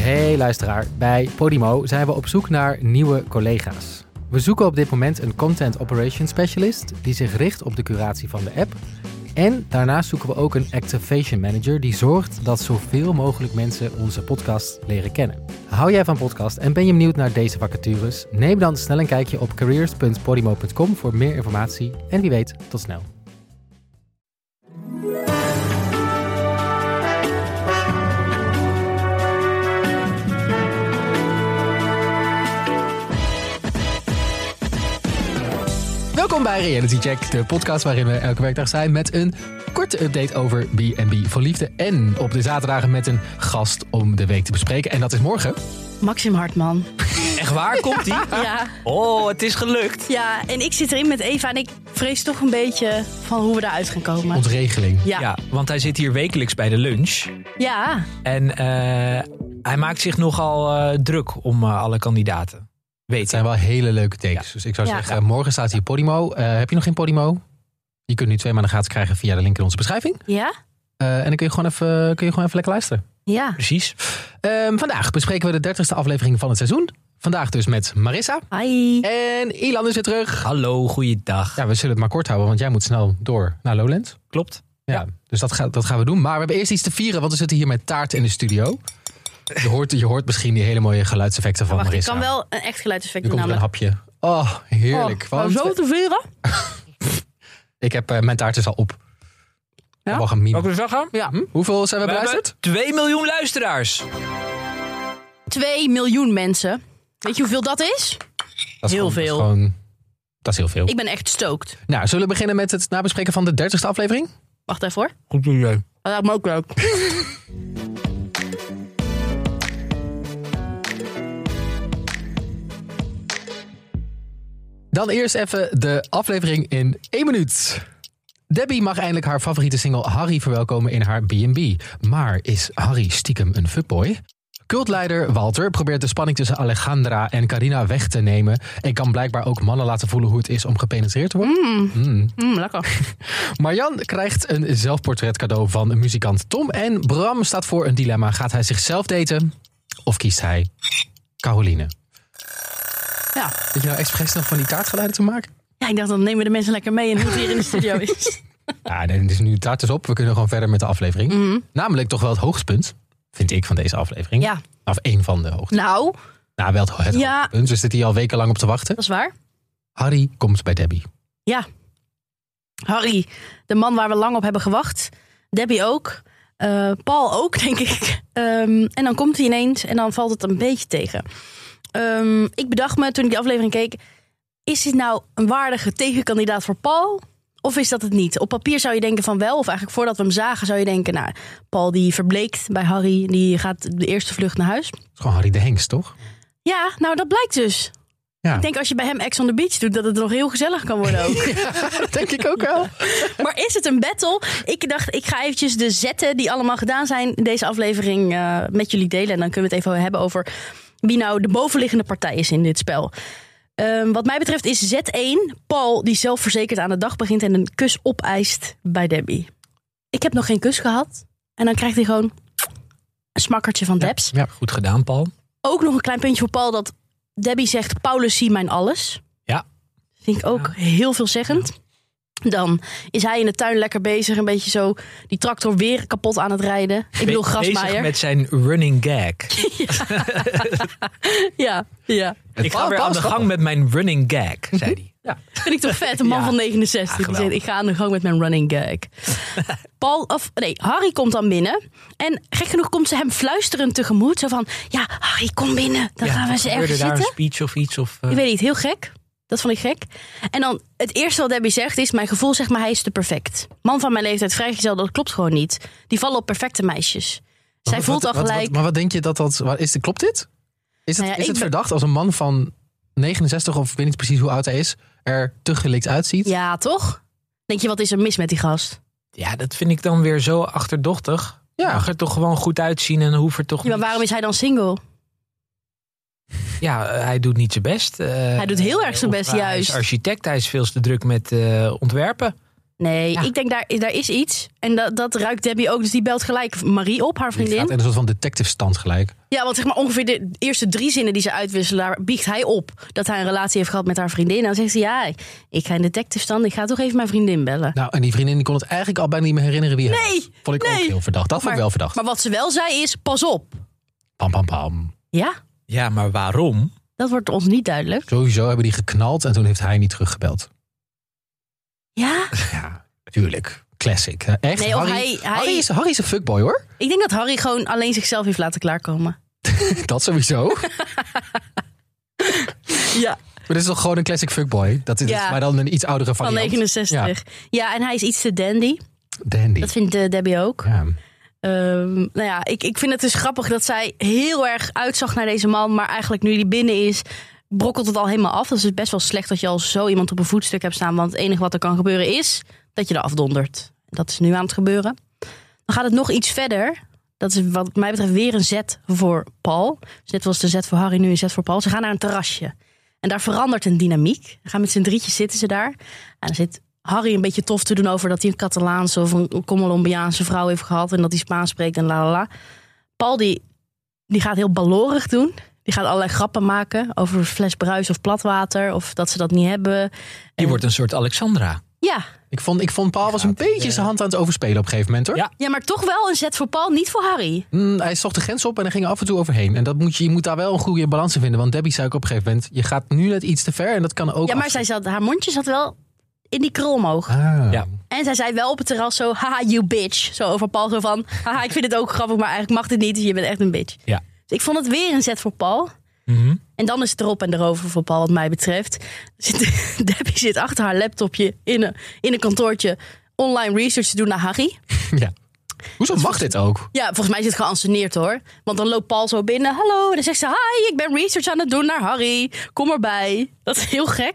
Hey luisteraar, bij Podimo zijn we op zoek naar nieuwe collega's. We zoeken op dit moment een Content Operations Specialist die zich richt op de curatie van de app. En daarnaast zoeken we ook een Activation Manager die zorgt dat zoveel mogelijk mensen onze podcast leren kennen. Hou jij van podcast en ben je benieuwd naar deze vacatures? Neem dan snel een kijkje op careers.podimo.com voor meer informatie. En wie weet, tot snel. Welkom bij Reality Check, de podcast waarin we elke werkdag zijn met een korte update over B&B voor liefde. En op de zaterdagen met een gast om de week te bespreken. En dat is morgen. Maxim Hartman. Echt waar? Komt ie? Ja. Oh, het is gelukt. Ja, en ik zit erin met Eva en ik vrees toch een beetje van hoe we eruit gaan komen. Ontregeling. Ja, want hij zit hier wekelijks bij de lunch. Ja. En hij maakt zich nogal druk om alle kandidaten. Het zijn wel hele leuke takes. Ja. Dus ik zou zeggen, morgen staat hier Podimo. Heb je nog geen Podimo? Je kunt nu 2 maanden gratis krijgen via de link in onze beschrijving. Ja. En dan kun je gewoon even lekker luisteren. Ja. Precies. Vandaag bespreken we de 30ste aflevering van het seizoen. Vandaag dus met Marissa. Hi. En Ilan is weer terug. Hallo, goeiedag. Ja, we zullen het maar kort houden, want jij moet snel door naar Lowlands. Klopt. Ja. Dus dat gaan we doen. Maar we hebben eerst iets te vieren, want we zitten hier met taart in de studio. Je hoort misschien die hele mooie geluidseffecten van Marissa. Ik kan wel een echt geluidseffect doen. Er komt een hapje. Oh, heerlijk. Zo te vieren? Ik heb mijn taart is al op. Ja? Welke we zeggen? Ja. Hoeveel zijn we beluisterd? 2 miljoen luisteraars. 2 miljoen mensen. Weet je hoeveel dat is? Dat is heel veel. Dat is heel veel. Ik ben echt stoked. Nou, zullen we beginnen met het nabespreken van de 30ste aflevering? Wacht even hoor. Goed idee. Dat lijkt me ook leuk. Dan eerst even de aflevering in 1 minuut. Debbie mag eindelijk haar favoriete single Harry verwelkomen in haar B&B. Maar is Harry stiekem een fuckboy? Cultleider Walter probeert de spanning tussen Alejandra en Carina weg te nemen. En kan blijkbaar ook mannen laten voelen hoe het is om gepenetreerd te worden. Lekker. Marjan krijgt een zelfportret cadeau van muzikant Tom. En Bram staat voor een dilemma. Gaat hij zichzelf daten? Of kiest hij Caroline? Ja. Weet je nou expres nog van die taartgeluiden te maken? Ja, ik dacht, dan nemen we de mensen lekker mee in hoe het hier in de studio is. Ja, nee, dus nu de taart is op. We kunnen gewoon verder met de aflevering. Mm-hmm. Namelijk toch wel het hoogtepunt, vind ik, van deze aflevering. Ja. Of één van de hoogtepunten. Nou, wel het hoogtepunt. We zitten hier al wekenlang op te wachten. Dat is waar. Harry komt bij Debbie. Ja. Harry, de man waar we lang op hebben gewacht. Debbie ook. Paul ook, denk ik. En dan komt hij ineens en dan valt het een beetje tegen. Ik bedacht me toen ik die aflevering keek, is dit nou een waardige tegenkandidaat voor Paul? Of is dat het niet? Op papier zou je denken van wel. Of eigenlijk voordat we hem zagen zou je denken, nou, Paul die verbleekt bij Harry. Die gaat de eerste vlucht naar huis. Het is gewoon Harry de Hengst, toch? Ja, nou dat blijkt dus. Ja. Ik denk als je bij hem Ex on the Beach doet, dat het nog heel gezellig kan worden ook. Ja, dat denk ik ook wel. Maar is het een battle? Ik dacht, ik ga eventjes de zetten die allemaal gedaan zijn in deze aflevering met jullie delen. En dan kunnen we het even hebben over wie nou de bovenliggende partij is in dit spel. Wat mij betreft is Z1 Paul die zelfverzekerd aan de dag begint en een kus opeist bij Debbie. Ik heb nog geen kus gehad. En dan krijgt hij gewoon een smakkertje van Debs. Ja, goed gedaan, Paul. Ook nog een klein puntje voor Paul dat Debbie zegt, Paulus, zie mijn alles. Ja. Vind ik ook heel veelzeggend. Ja. Dan is hij in de tuin lekker bezig. Een beetje zo die tractor weer kapot aan het rijden. Ik bedoel Grasmaier. Bezig met zijn running gag. Ja. Ik ga weer aan de gang met mijn running gag, zei hij. Ja. Vind ik toch vet, een man van 69. Die zegt, ik ga aan de gang met mijn running gag. Harry komt dan binnen. En gek genoeg komt ze hem fluisterend tegemoet. Zo van, ja, Harry, kom binnen. Dan gaan we eens ergens zitten. Daar een speech of iets? Of, Ik weet niet, heel gek. Dat vond ik gek. En dan het eerste wat Debbie zegt is, mijn gevoel zegt maar hij is te perfect. Man van mijn leeftijd, vrijgezel, dat klopt gewoon niet. Die vallen op perfecte meisjes. Zij voelt al gelijk. Maar wat denk je klopt dit? Is het verdacht als een man van 69 of ik weet niet precies hoe oud hij is, er te gelikt uitziet? Ja, toch? Denk je, wat is er mis met die gast? Ja, dat vind ik dan weer zo achterdochtig. Ja. Mag er toch gewoon goed uitzien en hoeft er toch. Ja, maar waarom is hij dan single? Ja, hij doet niet zijn best. Hij doet heel erg zijn best, juist. Hij is architect, hij is veel te druk met ontwerpen. Nee, ik denk daar is iets. En dat ruikt Debbie ook. Dus die belt gelijk Marie op, haar vriendin. Die gaat in een soort van detective stand gelijk. Ja, want zeg maar ongeveer de eerste 3 zinnen die ze uitwisselen, daar biegt hij op dat hij een relatie heeft gehad met haar vriendin. En dan zegt ze, ja, ik ga in detective stand. Ik ga toch even mijn vriendin bellen. Nou, en die vriendin die kon het eigenlijk al bijna niet meer herinneren wie hij was. Vond ik ook Nee. heel verdacht. Dat vond ik wel verdacht. Maar wat ze wel zei is, pas op. Pam, pam, pam. Ja, Ja, maar waarom? dat wordt ons niet duidelijk. Sowieso hebben die geknald en toen heeft hij niet teruggebeld. Ja? Ja, tuurlijk. Classic. Echt, Nee, of Harry is een fuckboy, hoor. Ik denk dat Harry gewoon alleen zichzelf heeft laten klaarkomen. Dat sowieso. Ja. Maar dit is toch gewoon een classic fuckboy? Dat is, maar dan een iets oudere Van variant. 69. Ja, en hij is iets te dandy. Dandy. Dat vindt Debbie ook. Ja. Nou ja, ik vind het dus grappig dat zij heel erg uitzag naar deze man. Maar eigenlijk nu die binnen is, brokkelt het al helemaal af. Dat is best wel slecht dat je al zo iemand op een voetstuk hebt staan. Want het enige wat er kan gebeuren is dat je er afdondert. Dat is nu aan het gebeuren. Dan gaat het nog iets verder. Dat is wat mij betreft weer een zet voor Paul. Dus net was de zet voor Harry, nu een zet voor Paul. Ze gaan naar een terrasje. En daar verandert een dynamiek. Ze gaan met z'n drietjes zitten ze daar. En dan zit Harry een beetje tof te doen over dat hij een Catalaanse of een Colombiaanse vrouw heeft gehad. En dat hij Spaans spreekt en la la la. Paul die gaat heel balorig doen. Die gaat allerlei grappen maken over een fles bruis of platwater. Of dat ze dat niet hebben. Die wordt een soort Alexandra. Ja. Ik vond Paul was een beetje zijn hand aan het overspelen op een gegeven moment, hoor. Ja, maar toch wel een zet voor Paul, niet voor Harry. Hij zocht de grens op en er ging er af en toe overheen. En je moet daar wel een goede balans in vinden. Want Debbie zei ook op een gegeven moment, je gaat nu net iets te ver en dat kan ook. Ja, maar haar mondje zat wel in die krul omhoog. Ja. En zij zei wel op het terras zo, haha, you bitch. Zo over Paul, zo van, haha, ik vind het ook grappig, maar eigenlijk mag het niet. Dus je bent echt een bitch. Ja. Dus ik vond het weer een zet voor Paul. Mm-hmm. En dan is het erop en erover voor Paul, wat mij betreft. Debbie zit achter haar laptopje in een kantoortje online research te doen naar Harry. Ja. Hoezo mag dit ook? Ja, volgens mij is het geanceneerd, hoor. Want dan loopt Paul zo binnen. Hallo. En dan zegt ze, hi, ik ben research aan het doen naar Harry. Kom erbij. Dat is heel gek.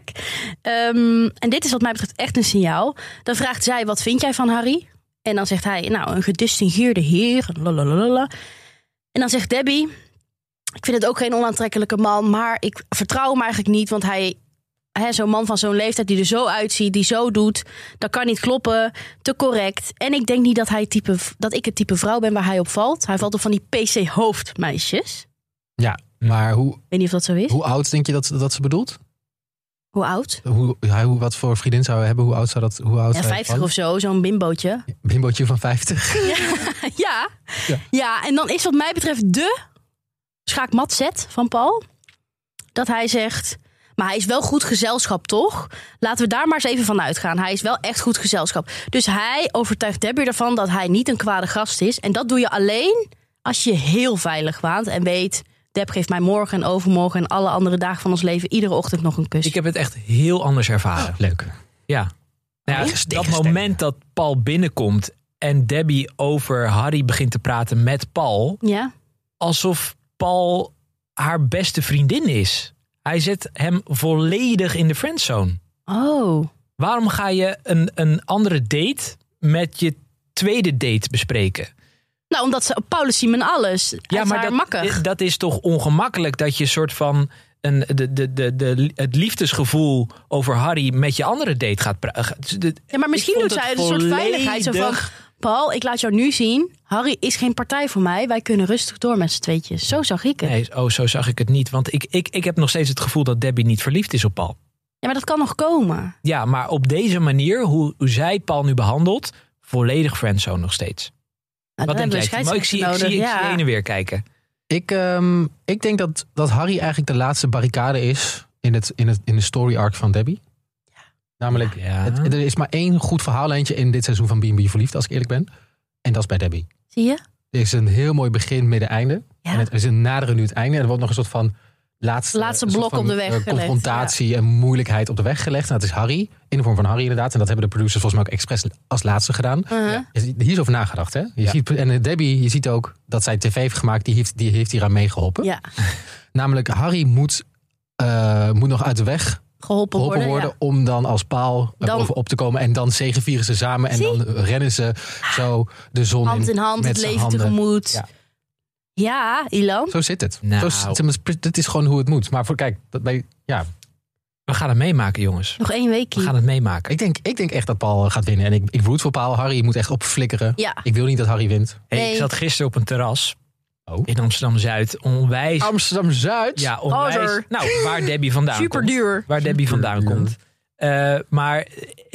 En dit is wat mij betreft echt een signaal. Dan vraagt zij, wat vind jij van Harry? En dan zegt hij, nou, een gedistingeerde heer. Lalalala. En dan zegt Debbie, ik vind het ook geen onaantrekkelijke man, maar ik vertrouw hem eigenlijk niet, want zo'n man van zo'n leeftijd die er zo uitziet, die zo doet, dat kan niet kloppen, te correct. En ik denk niet dat ik het type vrouw ben waar hij op valt. Hij valt op van die PC-hoofdmeisjes. Ja, maar Ik weet niet of dat zo is. hoe oud denk je dat ze bedoelt? Hoe oud? Wat voor vriendin zou hij hebben? Hoe oud zou dat? Ja, 50 of zo, zo'n bimbootje. Bimbootje van 50. Ja, en dan is wat mij betreft de schaakmat zet van Paul. Dat hij zegt, maar hij is wel goed gezelschap, toch? Laten we daar maar eens even van uitgaan. Hij is wel echt goed gezelschap. Dus hij overtuigt Debbie ervan dat hij niet een kwade gast is. En dat doe je alleen als je heel veilig waant en weet, Deb geeft mij morgen en overmorgen en alle andere dagen van ons leven iedere ochtend nog een kus. Ik heb het echt heel anders ervaren. Leuk. Ja. Nou ja, dat moment dat Paul binnenkomt en Debbie over Harry begint te praten met Paul. Ja. Alsof Paul haar beste vriendin is. Hij zet hem volledig in de friendzone. Oh. Waarom ga je een andere date met je tweede date bespreken? Nou, omdat Paulus Simon alles. Ja, maar dat is toch ongemakkelijk dat je soort van het liefdesgevoel over Harry met je andere date gaat praten. Ja, maar misschien doet zij een soort veiligheid. Zo van, Paul, ik laat jou nu zien. Harry is geen partij voor mij. Wij kunnen rustig door met z'n tweetjes. Zo zag ik het. Nee, zo zag ik het niet. Want ik heb nog steeds het gevoel dat Debbie niet verliefd is op Paul. Ja, maar dat kan nog komen. Ja, maar op deze manier, hoe zij Paul nu behandelt, volledig friendzone nog steeds. Nou, wat denk jij? Maar ik zie heen en weer kijken. Ik denk dat Harry eigenlijk de laatste barricade is in de story arc van Debbie. Ja. Namelijk, er is maar één goed verhaallijntje in dit seizoen van B&B Verliefd, als ik eerlijk ben. En dat is bij Debbie. Zie je? Er is een heel mooi begin, midden, einde. Ja. En het is een naderen nu het einde. En er wordt nog een soort van laatste blok op de weg gelegd. Confrontatie en moeilijkheid op de weg gelegd. Nou, het is Harry, in de vorm van Harry inderdaad. En dat hebben de producers volgens mij ook expres als laatste gedaan. Uh-huh. Hier is over nagedacht, hè? En Debbie, je ziet ook dat zij tv heeft gemaakt. Die heeft hier aan meegeholpen. Ja. Namelijk, Harry moet nog uit de weg geholpen worden om dan als paal bovenop te komen. En dan zegevieren ze samen. En dan rennen ze zo de zon hand in hand, het leven tegemoet. Ja, Ilan. Zo zit het. Nou. Dit is gewoon hoe het moet. Maar kijk, We gaan het meemaken, jongens. Nog 1 weekje. We gaan het meemaken. Ik denk echt dat Paul gaat winnen. En ik root voor Paul. Harry moet echt opflikkeren. Ja. Ik wil niet dat Harry wint. Hey, Nee. ik zat gisteren op een terras Oh. in Amsterdam-Zuid. Onwijs. Amsterdam-Zuid? Ja, onwijs. Gozer. Nou, waar Debbie vandaan Super komt. duur. Waar Debbie vandaan Superduur. komt. Maar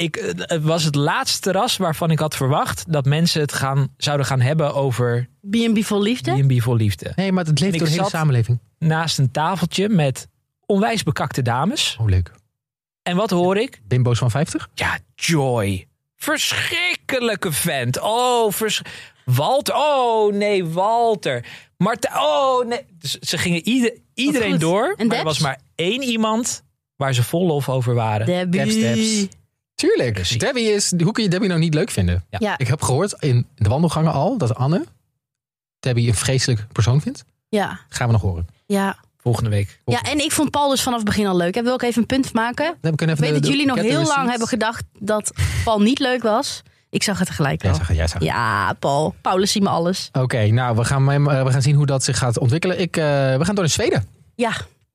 het was het laatste terras waarvan ik had verwacht dat mensen het zouden gaan hebben over B&B vol liefde. B&B vol liefde. Nee, maar het leeft En door ik de hele zat- samenleving. Naast een tafeltje met onwijs bekakte dames. Oh, leuk. En wat hoor ik? Bimbo's van 50? Ja, Joy. Verschrikkelijke vent. Oh, Walter. Oh, nee, Walter. Martijn. Oh, nee. Dus ze gingen iedereen goed. door. En Maar er was Debs? maar 1 iemand waar ze vol lof over waren. Debbie. Tuurlijk. Precies. Hoe kun je Debbie nou niet leuk vinden? Ja. Ik heb gehoord in de wandelgangen al dat Anne Debbie een vreselijk persoon vindt. Ja. Gaan we nog horen. Ja. Volgende week. Ja, en ik vond Paul dus vanaf het begin al leuk. Ik wil ook even een punt maken. We kunnen Ik weet dat jullie nog get the heel lang receipts. hebben gedacht dat Paul niet leuk was. Ik zag het tegelijk wel. Jij zag het. Ja, Paul. Paulus, zie me alles. Oké, nou, we gaan zien hoe dat zich gaat ontwikkelen. We gaan door naar Zweden. Ja,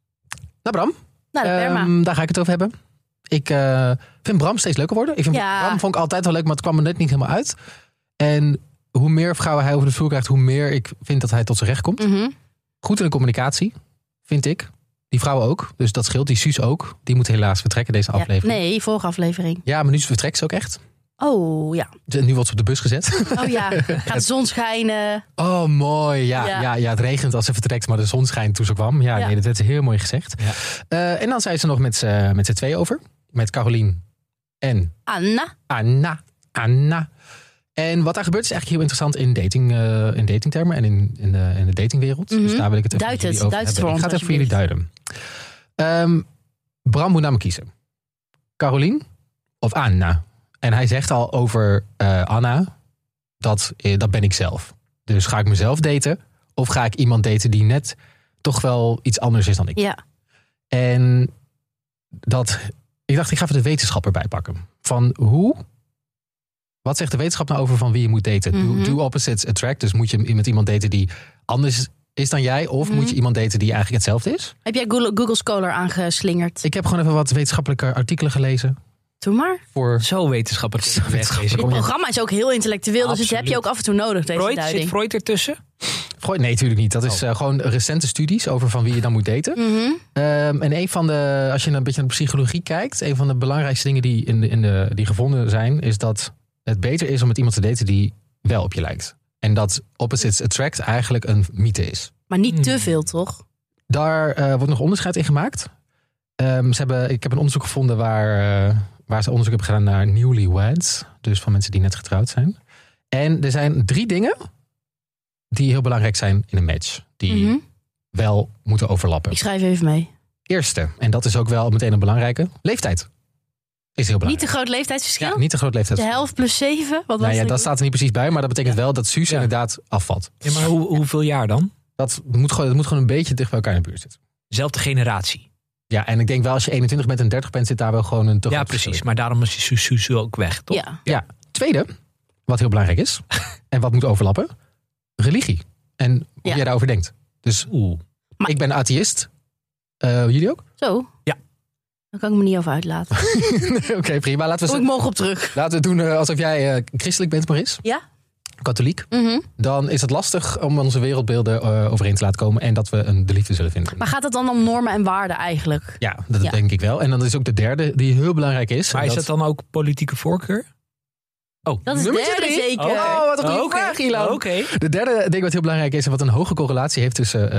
Nou, Bram. nou de Perma. Daar ga ik het over hebben. Ik vind Bram steeds leuker worden. Ja. Bram vond ik altijd wel leuk, maar het kwam er net niet helemaal uit. En hoe meer vrouwen hij over de vloer krijgt, hoe meer ik vind dat hij tot zijn recht komt. Mhm. Goed in de communicatie, vind ik. Die vrouwen ook. Dus dat scheelt. Die Suus ook. Die moet helaas vertrekken deze Ja, aflevering. nee, vorige aflevering. Ja, maar nu vertrekt ze ook echt. Oh, ja. Nu wordt ze op de bus gezet. Oh ja, gaat de zon schijnen. Oh, mooi. Ja, Ja. ja, het regent als ze vertrekt, maar de zon schijnt toen ze kwam. Ja, Ja. nee, dat werd heel mooi gezegd. Ja. En dan zijn ze nog met z'n twee over. Met Carolien en Anna. Anna. En wat daar gebeurt is eigenlijk heel interessant in datingtermen en in de datingwereld. Mhm. Dus daar wil ik het even Duid met het, jullie over duid het hebben. voor Ik ga het even voor jullie duiden. Bram moet namelijk kiezen. Carolien of Anna? En hij zegt al over Anna, dat ben ik zelf. Dus ga ik mezelf daten of ga ik iemand daten die net toch wel iets anders is dan ik? Ja. En ik dacht, ik ga even de wetenschap erbij pakken. Wat zegt de wetenschap nou over van wie je moet daten? Mhm. Do opposites attract? Dus moet je met iemand daten die anders is dan jij? Of moet je iemand daten die eigenlijk hetzelfde is? Heb jij Google Scholar aangeslingerd? Ik heb gewoon even wat wetenschappelijke artikelen gelezen. Doe maar. Voor Zo wetenschappelijk. Zo wetenschappelijk. Dit Kom je- programma is ook heel intellectueel, dus dat heb je ook af en toe nodig, deze Freud, zit duiding. Freud ertussen? Freud? Nee, natuurlijk niet. Dat is gewoon recente studies over van wie je dan moet daten. Mhm. En een van de, als je een beetje naar de psychologie kijkt, een van de belangrijkste dingen die die gevonden zijn, is dat het beter is om met iemand te daten die wel op je lijkt. En dat opposites attract eigenlijk een mythe is. Maar niet te veel, toch? Daar wordt nog onderscheid in gemaakt. Ik heb een onderzoek gevonden waar ze onderzoek hebben gedaan naar newlyweds. Dus van mensen die net getrouwd zijn. En er zijn 3 dingen die heel belangrijk zijn in een match. Die Mhm. wel moeten overlappen. Ik schrijf even mee. Eerste, en dat is ook wel meteen een belangrijke, leeftijd. Is heel Niet belangrijk. te groot leeftijdsverschil? Ja, niet te groot leeftijd. De helft plus 7? Wat was Nou ja, het? dat staat er niet precies bij, maar dat betekent wel dat Suus Ja. inderdaad afvalt. Ja, maar hoeveel jaar dan? Dat moet gewoon een beetje dicht bij elkaar in de buurt zitten. Zelfde generatie. Ja, en ik denk wel als je 21 bent en 30 bent, zit daar wel gewoon een te Ja, groot precies. verschil Maar daarom is Susu ook weg, toch? Ja. in. Ja, tweede, wat heel belangrijk is, en wat moet overlappen, religie. En hoe Ja. jij daarover denkt. Dus Oeh. Maar- ik ben atheïst. Jullie ook? Zo? Ja. Daar kan ik me niet over uitlaten. Oké, prima. Laten Kom ik we morgen op terug. het doen alsof jij christelijk bent, Maris. Ja? Katholiek. Mhm. Dan is het lastig om onze wereldbeelden overeen te laten komen. En dat we de liefde zullen vinden. Maar gaat het dan om normen en waarden eigenlijk? Ja, dat Ja. denk ik wel. En dan is ook de derde die heel belangrijk is. Maar En is dat dan ook politieke voorkeur? Oh, Dat is Nummertje derde 3? zeker. Oh, wat een goede vraag, Ilan. Oké. De derde ding wat heel belangrijk is en wat een hoge correlatie heeft tussen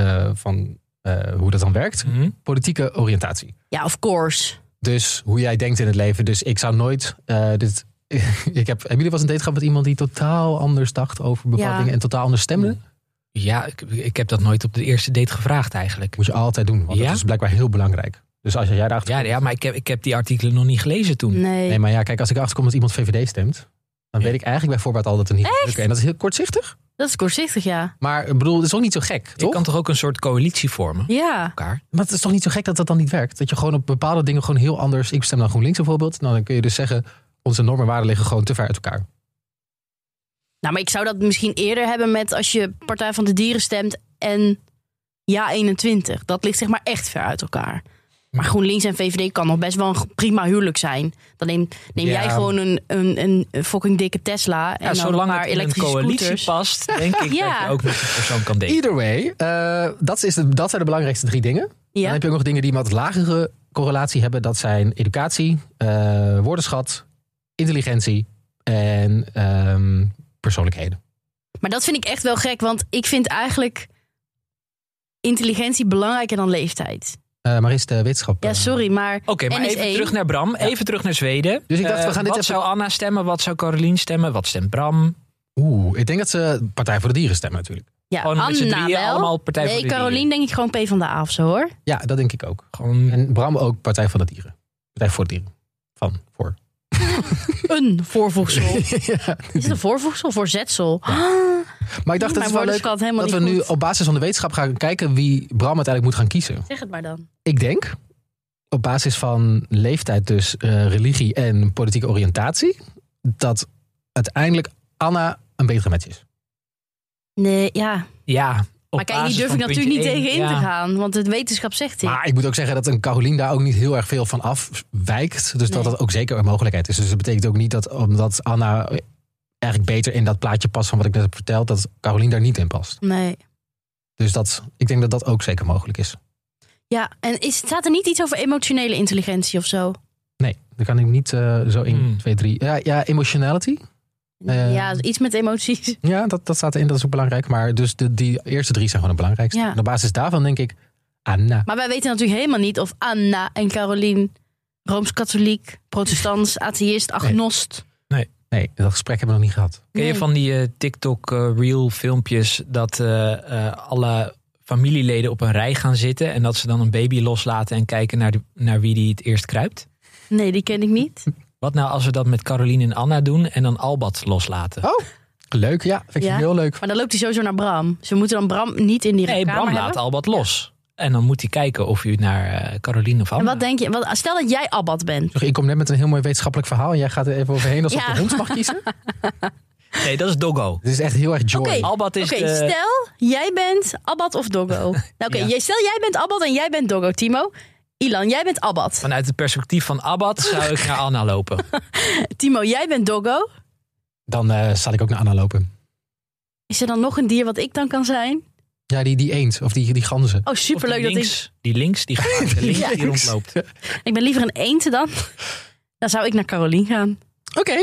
hoe dat dan werkt. Mhm. Politieke oriëntatie. Ja, of course. Dus hoe jij denkt in het leven. Dus ik zou nooit dit... Hebben jullie wel eens een date gehad met iemand die totaal anders dacht over bepaalde Ja. dingen en totaal anders stemde? Ja, ik heb dat nooit op de eerste date gevraagd eigenlijk. Moet je altijd doen, want Ja? dat is blijkbaar heel belangrijk. Dus als jij daarachter... Ja, maar ik heb die artikelen nog niet gelezen toen. Nee. Nee, maar ja, kijk, als ik erachter kom dat iemand VVD stemt, dan Ja. weet ik eigenlijk bij voorbaat al dat het niet gaat lukken. En dat is heel kortzichtig. Dat is kortzichtig, ja. Maar ik bedoel, het is ook niet zo gek, Je toch? kan toch ook een soort coalitie vormen? Ja. Elkaar. Maar het is toch niet zo gek dat dat dan niet werkt? Dat je gewoon op bepaalde dingen gewoon heel anders... Ik stem dan GroenLinks bijvoorbeeld. Nou, dan kun je dus zeggen, onze normen en waarden liggen gewoon te ver uit elkaar. Nou, maar ik zou dat misschien eerder hebben met als je Partij van de Dieren stemt en Ja 21. Dat ligt zeg maar echt ver uit elkaar. Maar GroenLinks en VVD kan nog best wel een prima huwelijk zijn. Dan neem jij gewoon een fucking dikke Tesla. En dan zolang een paar het in een elektrische coalitie scooters. past, denk ik dat je ook met die persoon kan daten. Either way, dat zijn de belangrijkste 3 dingen. Ja. Dan heb je ook nog dingen die wat lagere correlatie hebben. Dat zijn educatie, woordenschat, intelligentie en persoonlijkheden. Maar dat vind ik echt wel gek. Want ik vind eigenlijk intelligentie belangrijker dan leeftijd. Maar is de wetenschap... Ja, sorry, maar Oké, maar N is even 1. terug naar Bram. Even terug naar Zweden. Dus ik dacht, we gaan dit wat even... zou Anna stemmen? Wat zou Carolien stemmen? Wat stemt Bram? ik denk dat ze Partij voor de Dieren stemmen natuurlijk. Ja, Gewoon met z'n Anna drieën wel. allemaal Partij voor de Dieren. Carolien denk ik gewoon PvdA of zo, hoor. Ja, dat denk ik ook. Gewoon... En Bram ook Partij van de Dieren. Partij voor de Dieren. Voor. Een voorvoegsel. Ja. Is het een voorvoegsel? Voorzetsel. Maar ik dacht, dat is wel leuk dat we nu op basis van de wetenschap gaan kijken wie Bram uiteindelijk moet gaan kiezen. Zeg het maar dan. Ik denk, op basis van leeftijd dus, religie en politieke oriëntatie, dat uiteindelijk Anna een betere match is. Nee, ja. Ja. Maar kijk, hier durf ik natuurlijk niet tegenin te gaan. Want de wetenschap zegt dit. Maar ik moet ook zeggen dat een Carolien daar ook niet heel erg veel van afwijkt. Dus dat ook zeker een mogelijkheid is. Dus dat betekent ook niet dat omdat Anna eigenlijk beter in dat plaatje past van wat ik net heb verteld, dat Carolien daar niet in past. Nee. Dus ik denk dat dat ook zeker mogelijk is. Ja, en staat er niet iets over emotionele intelligentie of zo? Nee, daar kan ik niet zo 1, 2, 3... Ja, emotionality. Ja, iets met emoties. Ja, dat staat erin, dat is ook belangrijk. Maar dus die eerste 3 zijn gewoon het belangrijkste. Ja. En op basis daarvan denk ik, Anna. Maar wij weten natuurlijk helemaal niet of Anna en Carolien Rooms-katholiek, protestants, atheïst, agnost. Nee, dat gesprek hebben we nog niet gehad. Ken je van die TikTok reel filmpjes dat alle familieleden op een rij gaan zitten en dat ze dan een baby loslaten en kijken naar wie die het eerst kruipt? Nee, die ken ik niet. Wat nou als we dat met Carolien en Anna doen en dan Albat loslaten? Oh, leuk. Ja, vind ik heel leuk. Maar dan loopt hij sowieso naar Bram. Dus we moeten dan Bram niet in die kamer Bram hebben. laat Albat los. En dan moet hij kijken of u naar Carolien of Anna... En wat denk je? Stel dat jij Abbat bent. Ik kom net met een heel mooi wetenschappelijk verhaal en jij gaat er even overheen alsof de hond mag kiezen. Nee, dat is Doggo. Het is echt heel erg joy. Albat is stel jij bent Abbat of Doggo. Stel jij bent Abbat en jij bent Doggo, Timo. Ilan, jij bent Abbat. Vanuit het perspectief van Abbat zou ik naar Anna lopen. Timo, jij bent Doggo. Dan zal ik ook naar Anna lopen. Is er dan nog een dier wat ik dan kan zijn? Ja, die eend of die ganzen. Oh, superleuk dat ik... Die links, die rondloopt. Ik ben liever een eend dan. Dan zou ik naar Carolien gaan. Oké.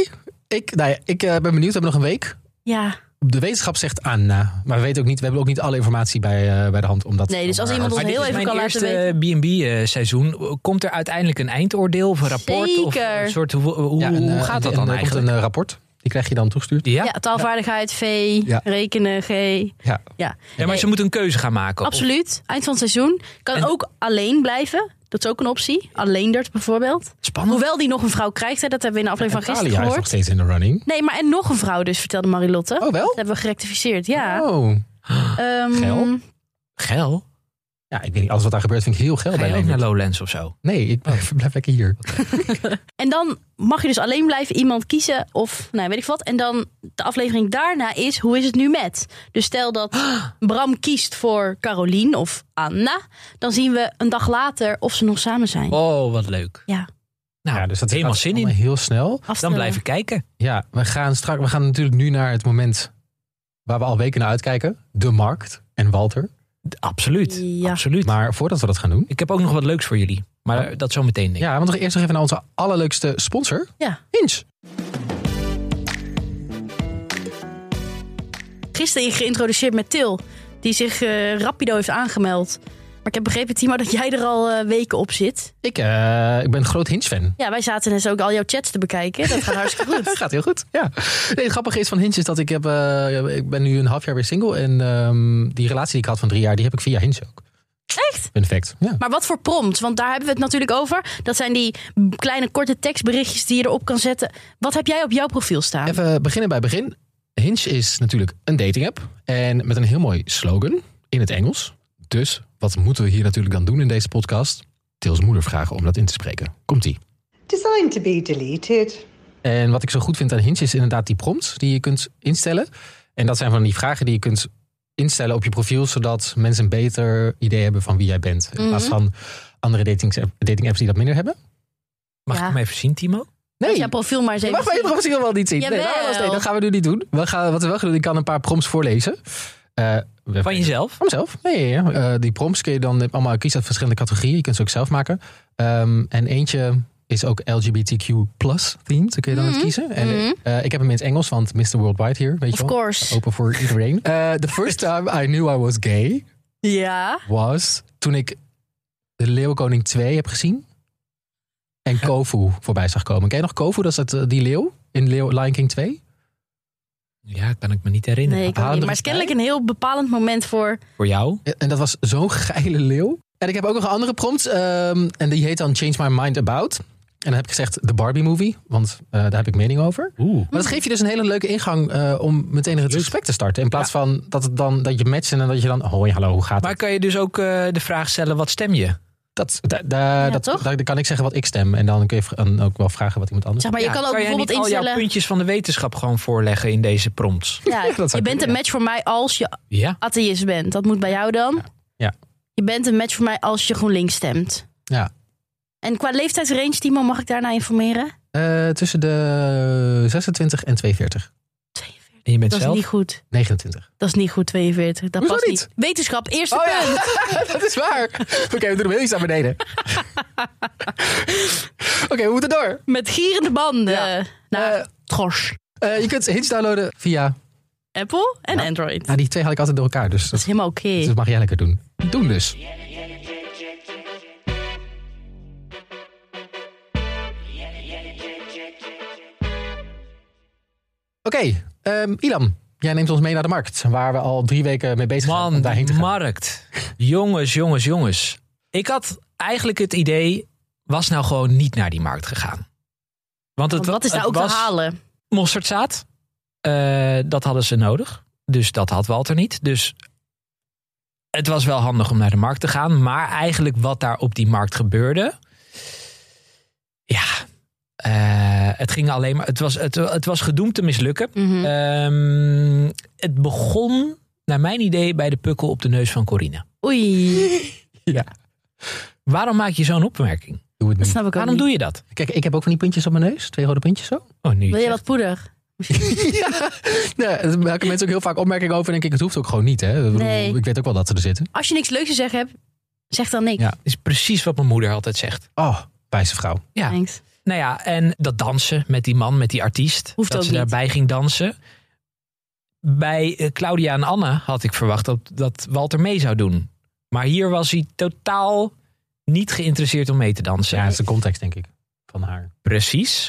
Ik ben benieuwd. We hebben nog een week. Ja. De wetenschap zegt Anna. Maar we weten ook niet, we hebben ook niet alle informatie bij de hand. Nee, dus als iemand ons heel even kan laten weten. Mijn eerste B&B seizoen. Komt er uiteindelijk een eindoordeel of een rapport? Zeker. Of een soort, hoe gaat dat dan eigenlijk? eigenlijk? Er komt een rapport. Die krijg je dan toegestuurd. Ja, taalvaardigheid, V, rekenen, G. Ja. Maar ze moeten een keuze gaan maken. Absoluut. Eind van het seizoen. Kan ook alleen blijven. Dat is ook een optie. Alleendert bijvoorbeeld. Spannend. Hoewel die nog een vrouw krijgt. Hè, dat hebben we in de aflevering van gisteren Talia is gehoord. nog steeds in de running. Nee, maar en nog een vrouw dus, vertelde Marilotte. Oh, wel? Dat hebben we gerectificeerd, ja. Oh. Geil? Geil? Ja, ik weet niet. Alles wat daar gebeurt vind ik heel geil Ga bij je ook Leendert. naar Lowlands of zo? Nee, ik blijf lekker hier. En dan mag je dus alleen blijven iemand kiezen of weet ik wat. En dan de aflevering daarna is, hoe is het nu met? Dus stel dat Bram kiest voor Carolien of Anna. Dan zien we een dag later of ze nog samen zijn. Oh, wat leuk. Ja. Nou, Ja, dus dat helemaal gaat zin in. allemaal heel snel. Dan blijven kijken. Ja, we gaan natuurlijk nu naar het moment waar we al weken naar uitkijken. De markt en Walter. Absoluut. Ja. Absoluut. Maar voordat we dat gaan doen. Ik heb ook nog wat leuks voor jullie. Maar dat zo meteen denk ik. Ja, want we eerst nog even naar onze allerleukste sponsor. Ja. Hinge. Gisteren geïntroduceerd met Til. Die zich rapido heeft aangemeld. Maar ik heb begrepen, Timo, dat jij er al weken op zit. Ik ben een groot Hinge-fan. Ja, wij zaten dus ook al jouw chats te bekijken. Dat gaat hartstikke goed. Dat gaat heel goed, ja. Nee, het grappige is van Hinge is dat ik ben nu een half jaar weer single. En die relatie die ik had van 3 jaar, die heb ik via Hinge ook. Echt? Fun fact, ja. Maar wat voor prompt? Want daar hebben we het natuurlijk over. Dat zijn die kleine korte tekstberichtjes die je erop kan zetten. Wat heb jij op jouw profiel staan? Even beginnen bij begin. Hinge is natuurlijk een dating app. En met een heel mooi slogan in het Engels. Dus wat moeten we hier natuurlijk dan doen in deze podcast? Tils moeder vragen om dat in te spreken. Komt-ie. Designed to be deleted. En wat ik zo goed vind aan Hinge is inderdaad die prompts die je kunt instellen. En dat zijn van die vragen die je kunt instellen op je profiel, zodat mensen een beter idee hebben van wie jij bent. In plaats van andere dating apps die dat minder hebben. Mag ik hem even zien, Timo? Nee. Als jouw profiel maar eens even Mag mijn profiel wel niet zien? Nee, dat gaan we nu niet doen. Wat we wel gaan doen, ik kan een paar prompts voorlezen. Van jezelf? Van mezelf. Nee. Die prompts kun je dan allemaal kiezen uit verschillende categorieën. Je kunt ze ook zelf maken. En eentje is ook LGBTQ plus themed. Dan kun je dan het kiezen. En ik heb hem in het Engels, want Mr. Worldwide hier. Weet je wel? Of course. Open voor iedereen. The first time I knew I was gay was toen ik De Leeuwenkoning 2 heb gezien. En Kofu voorbij zag komen. Ken je nog Kofu? Dat is die leeuw in Lion King 2? Ja, kan ik me niet herinneren. Nee, ik ook niet. Maar het is kennelijk een heel bepalend moment voor jou. En dat was zo'n geile leeuw. En ik heb ook nog een andere prompt. En die heet dan Change My Mind About. En dan heb ik gezegd de Barbie movie. Want daar heb ik mening over. Maar dat geeft je dus een hele leuke ingang om meteen het gesprek te starten. In plaats van dat je matcht en dat je dan... Hoi, hallo, hoe gaat het? Maar kan je dus ook de vraag stellen, wat stem je? Dan kan ik zeggen wat ik stem. En dan kun je ook wel vragen wat iemand anders... Zeg maar, je kan ook bijvoorbeeld instellen... al jouw instellen... puntjes van de wetenschap gewoon voorleggen in deze prompts? Ja, je bent een match voor mij als je atheïst bent. Dat moet bij jou dan. Ja. Je bent een match voor mij als je GroenLinks stemt. Ja. En qua leeftijdsrange, Timo, mag ik daarna informeren? Tussen de 26 en 42. 42. En je bent dat zelf? is niet goed. 29. Dat is niet goed, 42. Dat Hoezo past niet? Wetenschap, eerste punt. Ja, dat is waar. Oké, we doen hem heel iets naar beneden. Oké, we moeten door. Met gierende banden. Ja. Naar Tros. Je kunt hits downloaden via... Apple en Android. Nou, die twee haal ik altijd door elkaar. Dus dat is helemaal oké. Dus dat mag jij lekker doen. Doen dus. Oké, Ilan, jij neemt ons mee naar de markt. Waar we al 3 weken mee bezig zijn om daarheen te gaan. Markt. Jongens. Ik had eigenlijk het idee, was nou gewoon niet naar die markt gegaan. Want wat is daar ook te halen? Mosterdzaad. Dat hadden ze nodig. Dus dat had Walter niet. Dus het was wel handig om naar de markt te gaan. Maar eigenlijk wat daar op die markt gebeurde... Ja... het ging alleen maar. Het was gedoemd te mislukken. Het begon, naar mijn idee, bij de pukkel op de neus van Corine. Oei. Ja. Waarom maak je zo'n opmerking? Doe het niet. Dat snap ik ook Waarom niet. doe je dat? Kijk, ik heb ook van die puntjes op mijn neus. 2 rode puntjes zo. Oh, nu. Wil je wat poeder? Ja. Daar maken mensen ook heel vaak opmerkingen over. En denk ik, het hoeft ook gewoon niet. Hè? Nee. Ik weet ook wel dat ze er zitten. Als je niks leuks te zeggen hebt, zeg dan niks. Ja. Dat is precies wat mijn moeder altijd zegt. Oh, wijze vrouw. Ja. Thanks. Nou ja, en dat dansen met die man, met die artiest. Hoeft dat ook ze niet. daarbij ging dansen. Bij Claudia en Anne had ik verwacht dat Walter mee zou doen. Maar hier was hij totaal niet geïnteresseerd om mee te dansen. Ja, dat is de context, denk ik, van haar. Precies.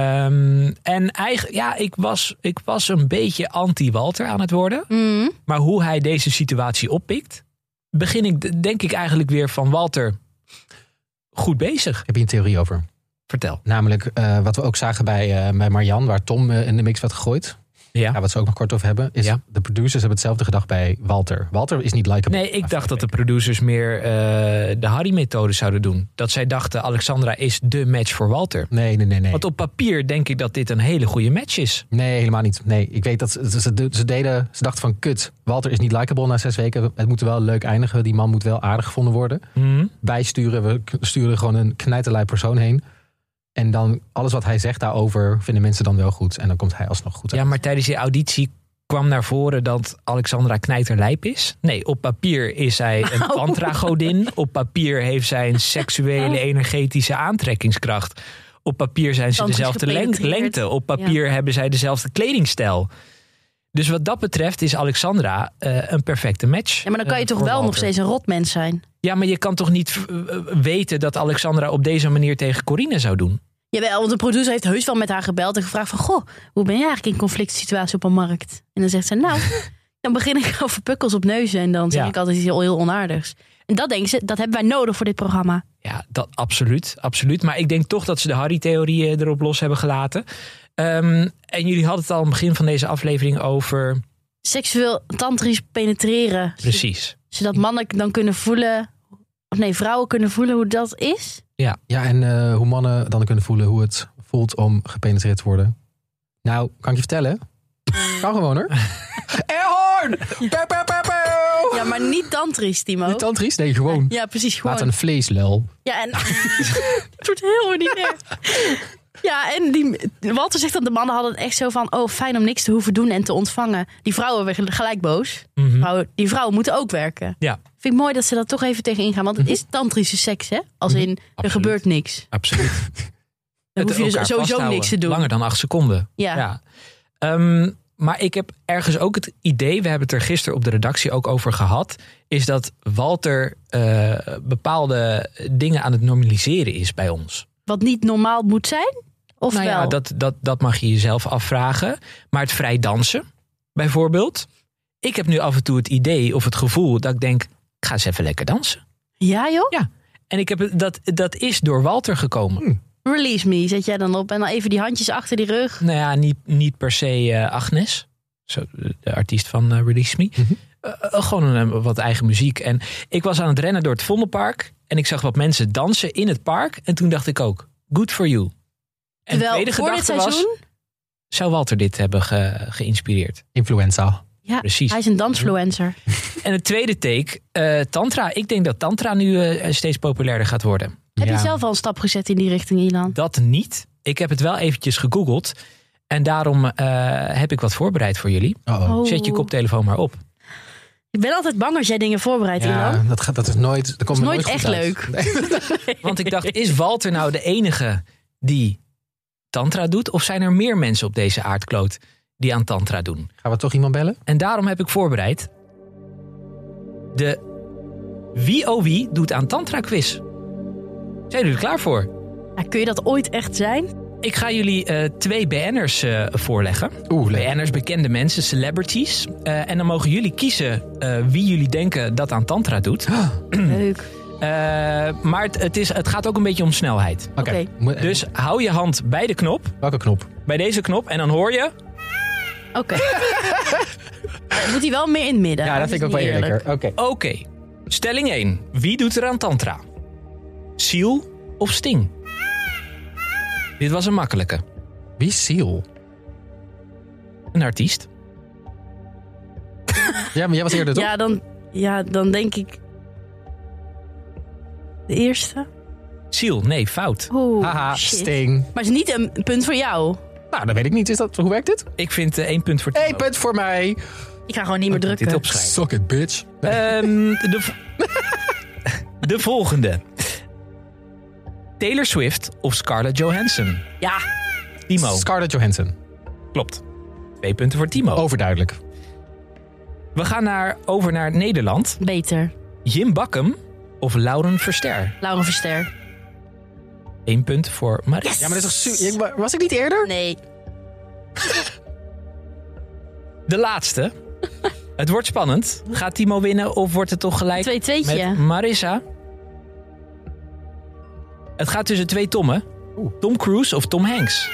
En eigenlijk, ja, ik was een beetje anti-Walter aan het worden. Maar hoe hij deze situatie oppikt, begin ik denk ik eigenlijk weer van Walter goed bezig. Ik heb hier een theorie over. Vertel. Namelijk wat we ook zagen bij Marianne, waar Tom in de mix werd gegooid. Ja, wat ze ook nog kort over hebben, is de producers hebben hetzelfde gedacht bij Walter. Walter is niet likable. Nee, ik dacht dat de producers meer de Harry-methode zouden doen. Dat zij dachten, Alexandra is de match voor Walter. Nee. Want op papier denk ik dat dit een hele goede match is. Nee, helemaal niet. Nee, ik weet dat ze dachten van kut. Walter is niet likable na 6 weken. Het moet wel leuk eindigen. Die man moet wel aardig gevonden worden. Bijsturen, we sturen gewoon een knijterlui persoon heen. En dan alles wat hij zegt daarover vinden mensen dan wel goed. En dan komt hij alsnog goed uit. Ja, maar tijdens die auditie kwam naar voren dat Alexandra knijterlijp is. Nee, op papier is zij een tantra-godin. Op papier heeft zij een seksuele, energetische aantrekkingskracht. Op papier zijn ze dezelfde lengte. Op papier hebben zij dezelfde kledingstijl. Dus wat dat betreft is Alexandra een perfecte match. Ja, maar dan kan je toch wel nog steeds een rotmens zijn? Ja, maar je kan toch niet weten dat Alexandra op deze manier tegen Corine zou doen? Jawel, want de producer heeft heus wel met haar gebeld en gevraagd van... Goh, hoe ben je eigenlijk in conflict situatie op een markt? En dan zegt ze, nou, dan begin ik over pukkels op neuzen. En dan zeg ik altijd iets heel onaardigs. En dat denken ze, dat hebben wij nodig voor dit programma. Ja, dat absoluut. Maar ik denk toch dat ze de Harry-theorie erop los hebben gelaten. En jullie hadden het al aan het begin van deze aflevering over... seksueel tantrisch penetreren. Precies. Zodat mannen dan kunnen voelen... of nee, vrouwen kunnen voelen hoe dat is. Ja, en hoe mannen dan kunnen voelen hoe het voelt om gepenetreerd te worden. Nou, kan ik je vertellen? Kan gewoon hoor. Airhorn! Ja, maar niet tantrisch, Timo. Niet tantrisch? Nee, gewoon. Ja, precies, gewoon. Laat een vleeslul. Ja, en het wordt heel ordinair. Ja, en Walter zegt dat de mannen hadden het echt zo van... oh, fijn om niks te hoeven doen en te ontvangen. Die vrouwen werden gelijk boos. Die vrouwen moeten ook werken. Ja. Vind ik mooi dat ze dat toch even tegen ingaan. Want het is tantrische seks, hè? Als in, er gebeurt niks. Absoluut. Dan hoef je dus sowieso vasthouden. niks te doen. Langer dan 8 seconden. Ja. Maar ik heb ergens ook het idee... we hebben het er gisteren op de redactie ook over gehad... is dat Walter bepaalde dingen aan het normaliseren is bij ons. Wat niet normaal moet zijn? Of Nou wel? ja, dat mag je jezelf afvragen. Maar het vrij dansen, bijvoorbeeld. Ik heb nu af en toe het idee of het gevoel dat ik denk... ik ga eens even lekker dansen. Ja, joh? Ja. En ik heb dat is door Walter gekomen. Release me, zet jij dan op. En dan even die handjes achter die rug. Nou ja, niet per se Agnes. Zo, de artiest van Release Me. Gewoon wat eigen muziek. En ik was aan het rennen door het Vondelpark. En ik zag wat mensen dansen in het park. En toen dacht ik ook, good for you. En Terwijl, de tweede voor dit gedachte seizoen... was... zou Walter dit hebben geïnspireerd? Influenza. Ja, Precies. hij is een dansfluencer. En het tweede take, Tantra. Ik denk dat Tantra nu steeds populairder gaat worden. Heb je zelf al een stap gezet in die richting, Ilan? Dat niet. Ik heb het wel eventjes gegoogeld. En daarom heb ik wat voorbereid voor jullie. Uh-oh. Zet je koptelefoon maar op. Ik ben altijd bang als jij dingen voorbereidt, Ja, Ilan. dat is nooit... Dat komt nooit goed echt uit. leuk. Nee. Want ik dacht, is Walter nou de enige die Tantra doet? Of zijn er meer mensen op deze aardkloot die aan Tantra doen? Gaan we toch iemand bellen? En daarom heb ik voorbereid de Wie doet aan Tantra quiz. Zijn jullie er klaar voor? Ja, kun je dat ooit echt zijn? Ik ga jullie 2 BN'ers voorleggen. Leuk. BN'ers, bekende mensen, celebrities. En dan mogen jullie kiezen wie jullie denken dat aan Tantra doet. Leuk. Maar het gaat ook een beetje om snelheid. Oké. Dus hou je hand bij de knop. Welke knop? Bij deze knop. En dan hoor je... Oké. Moet hij wel meer in het midden? Ja, dat vind ik ook wel eerlijker. Oké. Oké. Stelling 1. Wie doet er aan Tantra? Seal of Sting? Dit was een makkelijke. Wie is Seal? Een artiest. Ja, maar jij was eerder toch? Dan denk ik... De eerste? Seal, nee, fout. Oeh, Haha, shit. Sting. Maar het is niet een punt voor jou. Nou, dat weet ik niet. Hoe werkt dit? Ik vind 1 punt voor Timo. 1 punt voor mij. Ik ga gewoon niet meer Ik moet drukken. dit opschrijven. Suck it, bitch. De volgende. Taylor Swift of Scarlett Johansson? Ja. Timo. Scarlett Johansson. Klopt. 2 punten voor Timo. Overduidelijk. We gaan over naar Nederland. Beter. Jim Bakkum of Lauren Verster? Lauren Verster. 1 punt voor Marie. Yes! Ja, maar dat is toch was ik niet eerder? Nee. De laatste. Het wordt spannend. Gaat Timo winnen of wordt het toch gelijk 2-2'tje. met Marissa? Het gaat tussen 2 Tommen. Tom Cruise of Tom Hanks?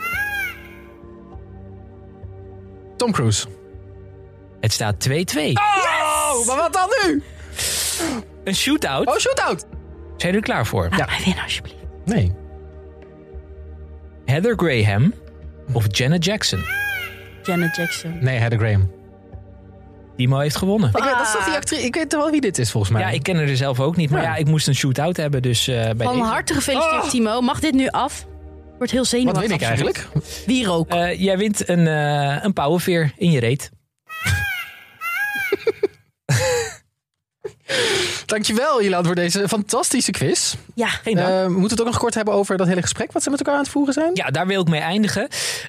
Tom Cruise. Het staat 2-2. Oh, maar wat dan nu? Een shootout. Oh, shootout. Zijn jullie er klaar voor? Laat mij winnen, alsjeblieft. Nee. Heather Graham of Janet Jackson? Janet Jackson. Nee, Heather Graham. Timo heeft gewonnen. Ik weet, dat is toch die actrice? Ik weet toch wel wie dit is, volgens mij. Ja, ik ken er zelf ook niet. Maar ja, ik moest een shootout hebben. Dus bij Van deze. harte gefeliciteerd, Timo. Mag dit nu af? Wordt heel Wat zenuwachtig. win ik eigenlijk? Wie ook? Jij wint een pauwenveer in je reet. Dankjewel, Ilan, voor deze fantastische quiz. Ja. Geen dank. We moeten het ook nog kort hebben over dat hele gesprek wat ze met elkaar aan het voeren zijn. Ja, daar wil ik mee eindigen.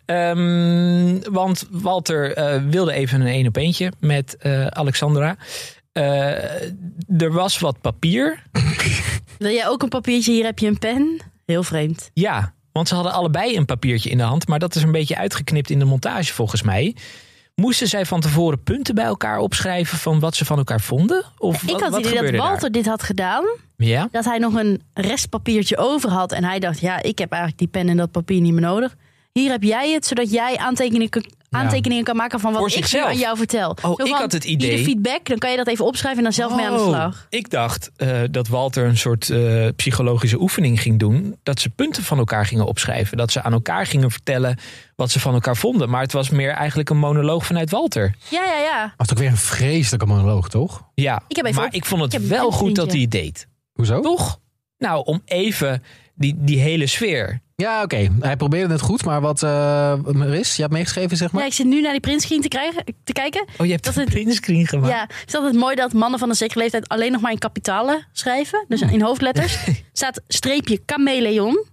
Want Walter wilde even een 1-op-1'tje met Alexandra. Er was wat papier. Wil jij ook een papiertje? Hier heb je een pen. Heel vreemd. Ja, want ze hadden allebei een papiertje in de hand. Maar dat is een beetje uitgeknipt in de montage volgens mij. Moesten zij van tevoren punten bij elkaar opschrijven van wat ze van elkaar vonden? Of Ik had het wat idee dat gebeurde Walter daar? dit had gedaan. Ja? Dat hij nog een restpapiertje over had. En hij dacht, ja, ik heb eigenlijk die pen en dat papier niet meer nodig. Hier heb jij het, zodat jij aantekeningen aantekeningen kan maken van wat Voor ik nu zichzelf. aan jou vertel. Oh, Zo ik van, had het hier de idee. feedback, dan kan je dat even opschrijven en dan zelf mee aan de slag. Ik dacht dat Walter een soort psychologische oefening ging doen. Dat ze punten van elkaar gingen opschrijven. Dat ze aan elkaar gingen vertellen wat ze van elkaar vonden. Maar het was meer eigenlijk een monoloog vanuit Walter. Ja. Was ook weer een vreselijke monoloog, toch? Ja, Ik heb even maar op- ik vond ik het heb wel een goed dat vriendje. hij het deed. Hoezo? Toch? Nou, om even die hele sfeer. Ja, oké. Hij probeerde het goed, maar wat Maris, je hebt meegeschreven, zeg maar. Ja, ik zit nu naar die printscreen te kijken. Oh, je hebt Dat een het- printscreen gemaakt. Ja, is dat het mooi dat mannen van een zekere leeftijd alleen nog maar in kapitalen schrijven? Dus in hoofdletters. Staat streepje chameleon.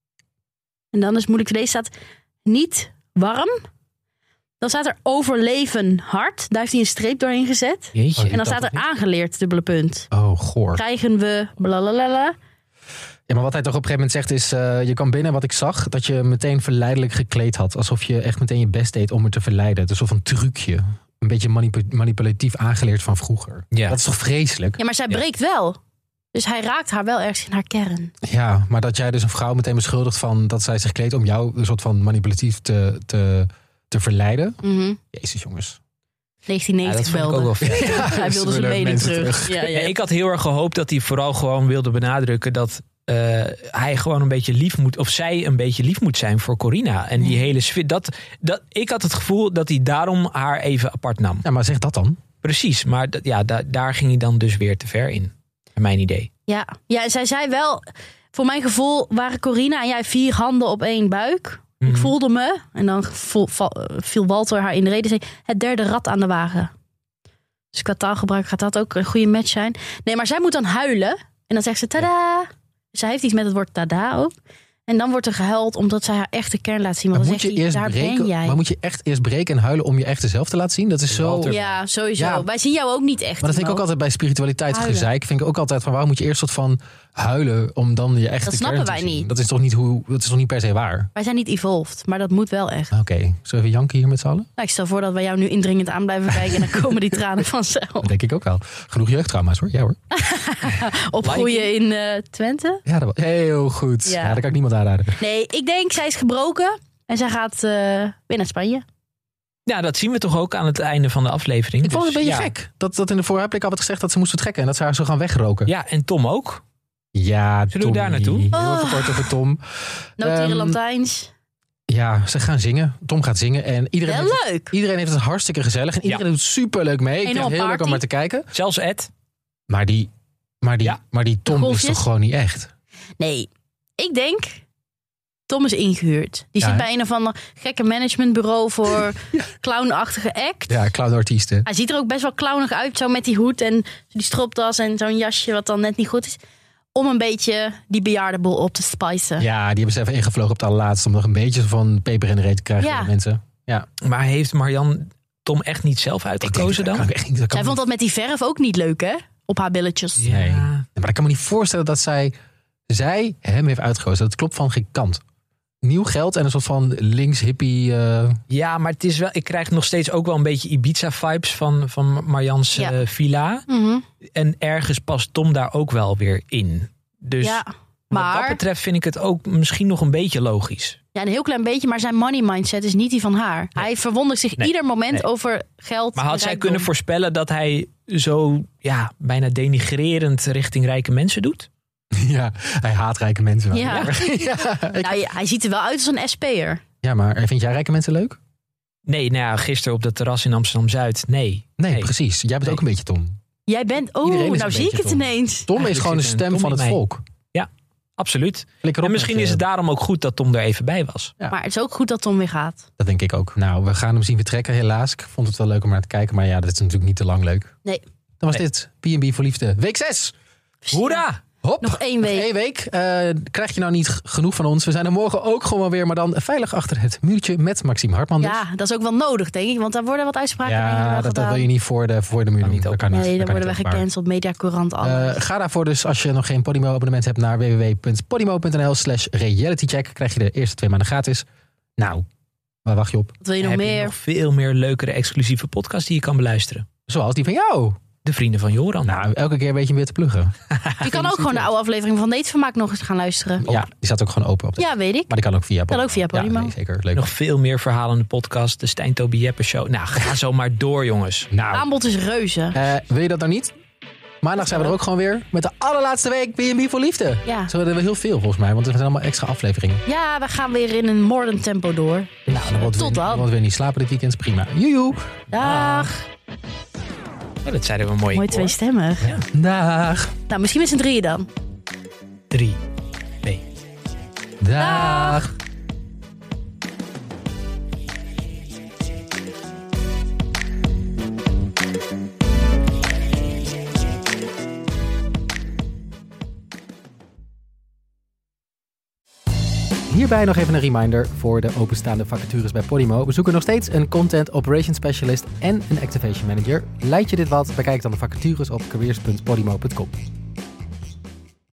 En dan is het moeilijk te lezen. Staat niet warm. Dan staat er overleven hard. Daar heeft hij een streep doorheen gezet. Jeetje. Oh, En dan dat staat er niet. aangeleerd, dubbele punt. Oh, goor. Krijgen we blalalala. Ja, maar wat hij toch op een gegeven moment zegt is... je kwam binnen, wat ik zag, dat je meteen verleidelijk gekleed had. Alsof je echt meteen je best deed om me te verleiden. Het is een soort van trucje. Een beetje manipulatief aangeleerd van vroeger. Ja. Dat is toch vreselijk? Ja, maar zij breekt wel. Dus hij raakt haar wel ergens in haar kern. Ja, maar dat jij dus een vrouw meteen beschuldigt van dat zij zich kleedt om jou een soort van manipulatief te verleiden. Jezus, jongens. 1990 Ja, dat vond ik ook belde. wel vet. Hij wilde Ze zijn willen mening mensen terug. Ja. Ja, ik had heel erg gehoopt dat hij vooral gewoon wilde benadrukken dat hij gewoon een beetje lief moet, of zij een beetje lief moet zijn voor Corina. En die hele sfeer. Ik had het gevoel dat hij daarom haar even apart nam. Ja, maar zeg dat dan. Precies, maar daar ging hij dan dus weer te ver in. Naar mijn idee. Ja, en zij zei wel... Voor mijn gevoel waren Corina en jij 4 handen op 1 buik. Ik voelde me. En dan viel Walter haar in de reden. Zei, het 3e rad aan de wagen. Dus qua taalgebruik gaat dat ook een goede match zijn. Nee, maar zij moet dan huilen. En dan zegt ze tada. Zij heeft iets met het woord tada ook. En dan wordt er gehuild omdat zij haar echte kern laat zien. Want Maar dan moet je zegt hij, eerst daar ben breken? jij. Maar moet je echt eerst breken en huilen om je echte zelf te laten zien? Dat is zo... Walter. Ja, sowieso. Ja. Wij zien jou ook niet echt. Maar dat vind ik ook Timo. altijd bij spiritualiteit Huilen. gezeik. Vind ik ook altijd van waarom moet je eerst soort van huilen om dan je echte Dat kern snappen te wij zien? niet. Dat is toch niet per se waar? Wij zijn niet evolved, maar dat moet wel echt. Oké, zullen we even janken hier met z'n allen? Nou, ik stel voor dat wij jou nu indringend aan blijven kijken. En dan komen die tranen vanzelf. Dat denk ik ook wel. Genoeg jeugdtrauma's hoor. Ja hoor. Opgroeien in Twente. Ja, dat was heel goed. Ja. Ja, dat kan ik niemand aanraden. Nee, ik denk zij is gebroken. En zij gaat weer naar Spanje. Ja, dat zien we toch ook aan het einde van de aflevering. Ik vond het een Dus, beetje ja. gek. Dat in de vorige heb ik altijd gezegd dat ze moest vertrekken. En dat ze haar zo gaan wegroken. Ja, en Tom ook. Ja, Zullen we daar naartoe? Heel even kort over Tom. Noteren Latijns. Ja, ze gaan zingen. Tom gaat zingen. En iedereen, Wel leuk. iedereen heeft het hartstikke gezellig. En iedereen doet superleuk mee. Ik vind het Enorm heel leuk om party. naar te kijken. Zelfs Ed. Maar die Tom is golfjes. toch gewoon niet echt? Nee, ik denk... Tom is ingehuurd. Die Ja, zit hè? bij een of ander gekke managementbureau voor clownachtige act. Ja, clownartiesten. Hij ziet er ook best wel clownig uit. Zo met die hoed en die stropdas en zo'n jasje wat dan net niet goed is. Om een beetje die bejaardenboel op te spicen. Ja, die hebben ze even ingevlogen op het allerlaatste. Om nog een beetje van peper in de reet te krijgen Ja. voor de mensen. Ja. Maar heeft Marianne Tom echt niet zelf uitgekozen dat dan? kan ik echt niet. Dat kan Zij vond dat met die verf ook niet leuk, hè? Op haar billetjes. Ja. Nee. Maar ik kan me niet voorstellen dat zij hem heeft uitgekozen. Dat klopt van geen kant. Nieuw geld en een soort van links hippie. Ja, maar het is wel, ik krijg nog steeds ook wel een beetje Ibiza-vibes van Marianne's Ja. villa. Mhm. En ergens past Tom daar ook wel weer in. Dus Ja, wat dat maar... betreft vind ik het ook misschien nog een beetje logisch. Ja, een heel klein beetje, maar zijn money mindset is niet die van haar. Hij verwondert zich Nee. ieder moment Nee. over geld. Maar en had zij rijkdom. kunnen voorspellen dat hij zo bijna denigrerend richting rijke mensen doet? Ja, hij haat rijke mensen wel. Ja. Nou, hij ziet er wel uit als een SP'er. Ja, maar vind jij rijke mensen leuk? Nee, nou ja, gisteren op dat terras in Amsterdam-Zuid, nee. Nee, precies. Jij bent Nee. ook een beetje Tom. Jij bent... Iedereen Oh, is nou een zie ik beetje het Tom. ineens. Tom is Eigenlijk gewoon de zit een stem Tom van in het mij. volk. Absoluut. Flikker op En misschien met, is het daarom ook goed dat Tom er even bij was. Ja. Maar het is ook goed dat Tom weer gaat. Dat denk ik ook. Nou, we gaan hem zien vertrekken helaas. Ik vond het wel leuk om naar te kijken. Maar ja, dat is natuurlijk niet te lang leuk. Nee. Dan was Nee. dit B&B voor Liefde. Week 6. Hoera! Hop. Nog 1 week. 1 week. Krijg je nou niet genoeg van ons? We zijn er morgen ook gewoon weer. Maar dan veilig achter het muurtje met Maxime Hartman. Dus. Ja, dat is ook wel nodig, denk ik. Want daar worden wat uitspraken denk ik wel Ja, dat gedaan. wil je niet voor de muur doen. niet Dat kan niet. Nee, Dat dan kan worden we niet, gecanceld. Mediacourant, alles. Ga daarvoor dus, als je nog geen Podimo-abonnement hebt, naar www.podimo.nl/realitycheck. Krijg je de eerste 2 maanden gratis. Nou, waar wacht je op? Wat wil je nog Heb je meer? nog veel meer leukere exclusieve podcasts die je kan beluisteren. Zoals die van jou. De vrienden van Joran. Nou, elke keer weet je hem weer te pluggen. Je kan ook gewoon de oude aflevering van Datevermaak nog eens gaan luisteren. Ja, die staat ook gewoon open op de... Ja, weet ik. Maar die kan ook via Podimo. Kan ook via Podimo. Ja, nee, zeker. Leuk. Nog veel meer verhalen in de podcast. De Stijn Toby Jeppe Show. Nou, ga zo maar door, jongens. Nou, Aanbod is reuze. wil je dat nou niet? Maandag zijn we er ook gewoon weer met de allerlaatste week B&B voor Liefde. Ja. Zo hebben we heel veel volgens mij, want er zijn allemaal extra afleveringen. Ja, we gaan weer in een modern tempo door. Nou, dan wordt Tot dan. we weer niet slapen dit weekend, is prima. Joejoe. Dag. Oh, dat zeiden we mooi. Mooi tweestemmig. Dag. Nou, misschien met z'n drieën dan. 3, 2. Dag. Hierbij nog even een reminder voor de openstaande vacatures bij Podimo. We zoeken nog steeds een Content Operations Specialist en een Activation Manager. Lijkt je dit wat? Bekijk dan de vacatures op careers.podimo.com.